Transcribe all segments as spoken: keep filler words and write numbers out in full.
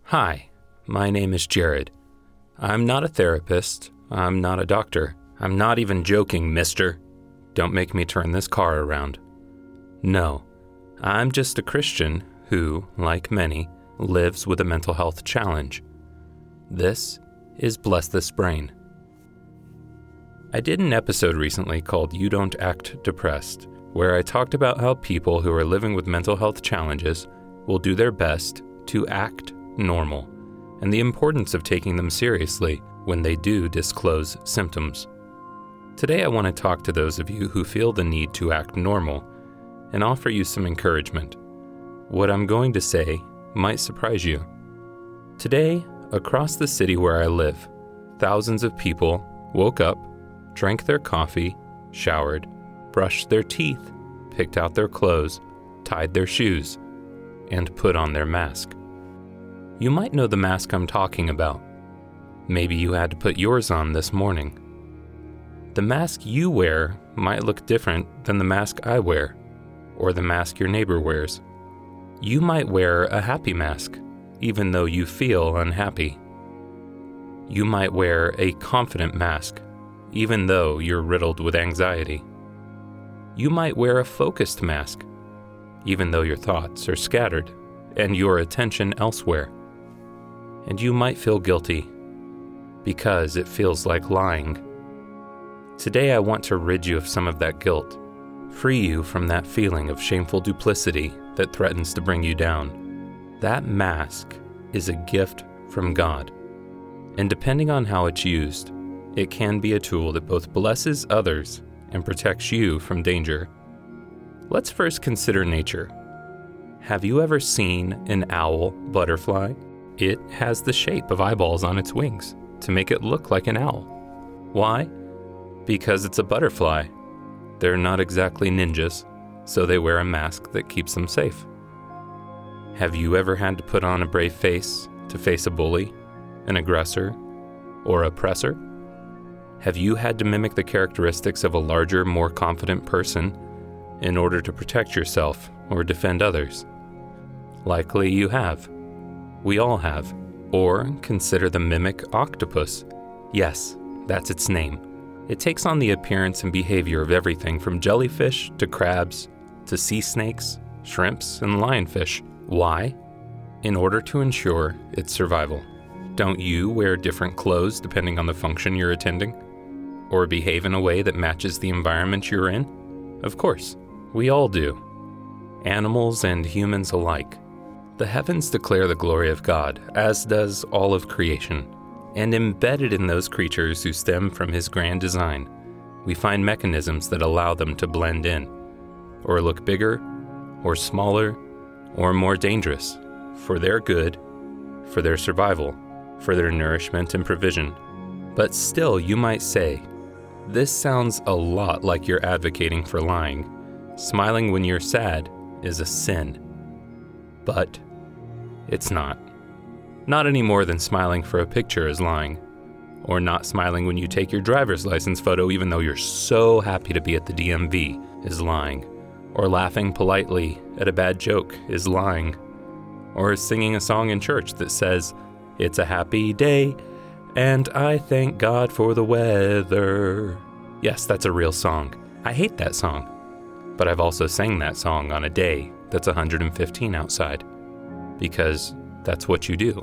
Hi, my name is Jared. I'm not a therapist. I'm not a doctor. I'm not even joking, mister. Don't make me turn this car around. No, I'm just a Christian who, like many, lives with a mental health challenge. This is Bless This Brain. I did an episode recently called You Don't Act Depressed, where I talked about how people who are living with mental health challenges will do their best to act normal, and the importance of taking them seriously when they do disclose symptoms. Today I want to talk to those of you who feel the need to act normal and offer you some encouragement. What I'm going to say might surprise you. Today, across the city where I live, thousands of people woke up, drank their coffee, showered, brushed their teeth, picked out their clothes, tied their shoes, and put on their mask. You might know the mask I'm talking about. Maybe you had to put yours on this morning. The mask you wear might look different than the mask I wear, or the mask your neighbor wears. You might wear a happy mask, even though you feel unhappy. You might wear a confident mask, even though you're riddled with anxiety. You might wear a focused mask, even though your thoughts are scattered and your attention elsewhere. And you might feel guilty, because it feels like lying. Today I want to rid you of some of that guilt, free you from that feeling of shameful duplicity that threatens to bring you down. That mask is a gift from God, and depending on how it's used, it can be a tool that both blesses others and protects you from danger. Let's first consider nature. Have you ever seen an owl butterfly? It has the shape of eyeballs on its wings to make it look like an owl. Why? Because it's a butterfly. They're not exactly ninjas, so they wear a mask that keeps them safe. Have you ever had to put on a brave face to face a bully, an aggressor, or oppressor? Have you had to mimic the characteristics of a larger, more confident person in order to protect yourself or defend others? Likely you have. We all have. Or consider the mimic octopus. Yes, that's its name. It takes on the appearance and behavior of everything from jellyfish to crabs to sea snakes, shrimps, and lionfish. Why? In order to ensure its survival. Don't you wear different clothes depending on the function you're attending? Or behave in a way that matches the environment you're in? Of course, we all do. Animals and humans alike. The heavens declare the glory of God, as does all of creation. And embedded in those creatures who stem from His grand design, we find mechanisms that allow them to blend in, or look bigger, or smaller, or more dangerous, for their good, for their survival, for their nourishment and provision. But still, you might say, this sounds a lot like you're advocating for lying. Smiling when you're sad is a sin. But it's not. Not any more than smiling for a picture is lying, or not smiling when you take your driver's license photo even though you're so happy to be at the D M V is lying, or laughing politely at a bad joke is lying, or singing a song in church that says, "It's a happy day, and I thank God for the weather." Yes, that's a real song. I hate that song, but I've also sang that song on a day that's one hundred fifteen outside, because that's what you do.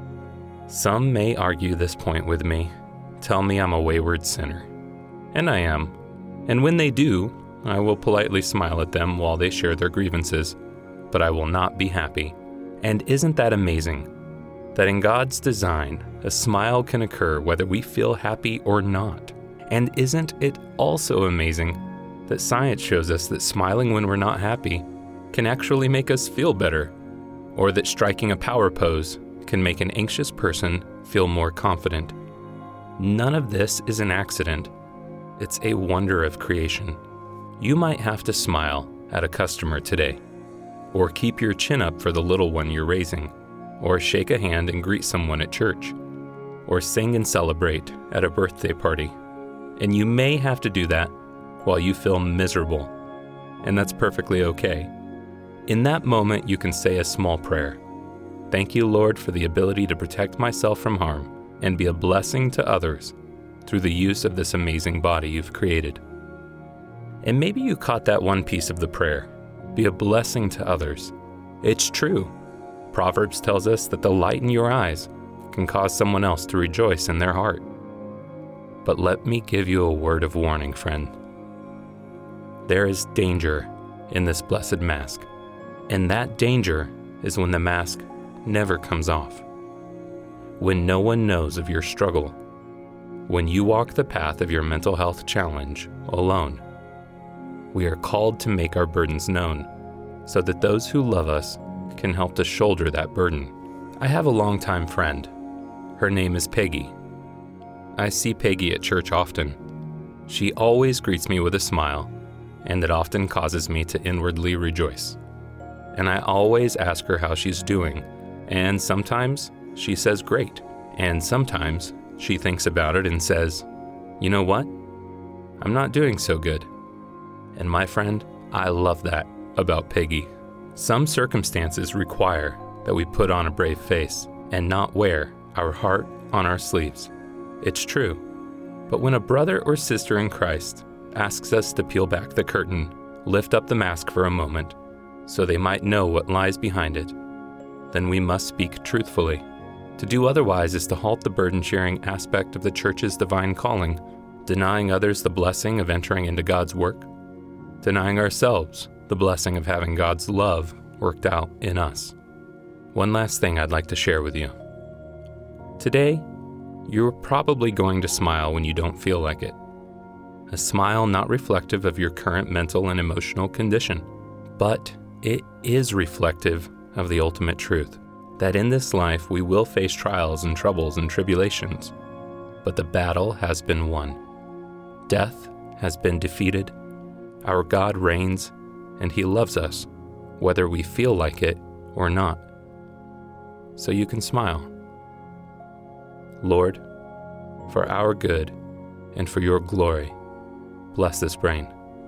Some may argue this point with me, tell me I'm a wayward sinner. And I am. And when they do, I will politely smile at them while they share their grievances, but I will not be happy. And isn't that amazing? That in God's design, a smile can occur whether we feel happy or not. And isn't it also amazing that science shows us that smiling when we're not happy can actually make us feel better? Or that striking a power pose can make an anxious person feel more confident. None of this is an accident. It's a wonder of creation. You might have to smile at a customer today, or keep your chin up for the little one you're raising, or shake a hand and greet someone at church, or sing and celebrate at a birthday party. And you may have to do that while you feel miserable, and that's perfectly okay. In that moment, you can say a small prayer. Thank you, Lord, for the ability to protect myself from harm and be a blessing to others through the use of this amazing body you've created. And maybe you caught that one piece of the prayer, be a blessing to others. It's true. Proverbs tells us that the light in your eyes can cause someone else to rejoice in their heart. But let me give you a word of warning, friend. There is danger in this blessed mask, and that danger is when the mask never comes off. When no one knows of your struggle, when you walk the path of your mental health challenge alone. We are called to make our burdens known so that those who love us can help to shoulder that burden. I have a longtime friend. Her name is Peggy. I see Peggy at church often. She always greets me with a smile, and it often causes me to inwardly rejoice. And I always ask her how she's doing, and sometimes she says great, and sometimes she thinks about it and says, you know what? I'm not doing so good. And my friend, I love that about Peggy. Some circumstances require that we put on a brave face and not wear our heart on our sleeves. It's true. But when a brother or sister in Christ asks us to peel back the curtain, lift up the mask for a moment, so they might know what lies behind it, then we must speak truthfully. To do otherwise is to halt the burden-sharing aspect of the church's divine calling, denying others the blessing of entering into God's work, denying ourselves the blessing of having God's love worked out in us. One last thing I'd like to share with you. Today, you're probably going to smile when you don't feel like it. A smile not reflective of your current mental and emotional condition, but it is reflective of the ultimate truth, that in this life we will face trials and troubles and tribulations, but the battle has been won. Death has been defeated. Our God reigns, and He loves us, whether we feel like it or not. So you can smile. Lord, for our good and for your glory, bless this brain.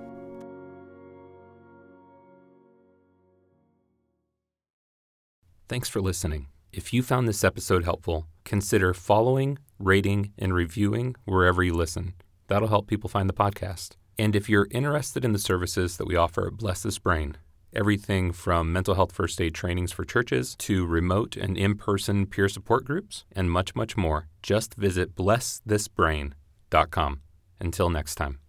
Thanks for listening. If you found this episode helpful, consider following, rating, and reviewing wherever you listen. That'll help people find the podcast. And if you're interested in the services that we offer at Bless This Brain, everything from mental health first aid trainings for churches to remote and in-person peer support groups, and much, much more, just visit bless this brain dot com. Until next time.